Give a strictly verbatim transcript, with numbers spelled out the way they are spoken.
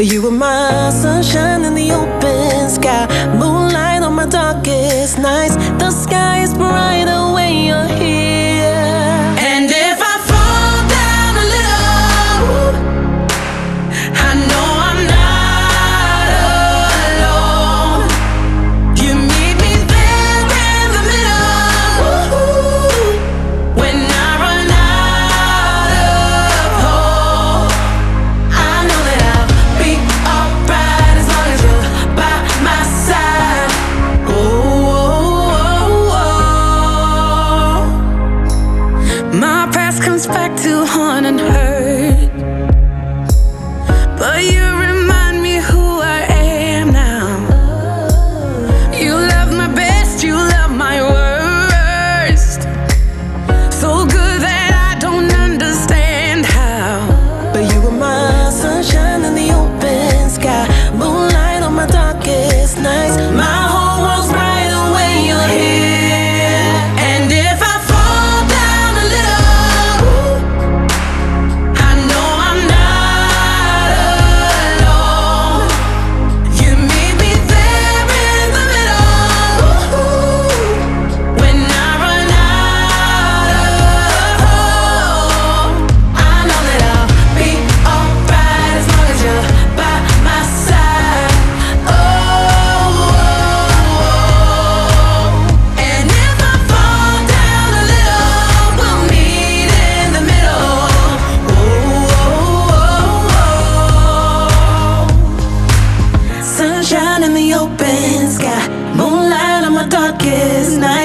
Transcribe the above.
But you were my sunshine in the open sky, moonlight on my darkest nights. The sky is brighter when you're here. And if I fall down a little, I know I'm not alone. You meet me there in the middle, when I run out of hope. I know that I'll be alright as long as you're by my side. Oh, oh, oh, oh. My past comes back to haunt and hurt, but you remind me who I am now. You love my best, you love my worst, so good that I don't understand how. But you were my sunshine in the open sky, moonlight on my darkest nights. My whole world's brighter when you're here. And if I fall down a little, I know I'm not alone. You meet me there in the middle, when I run out of hope. I know that I'll be alright as long as you're by my side. Oh, and if I fall down a little, we'll meet in the middle. Sunshine in the open sky, moonlight on my darkest night.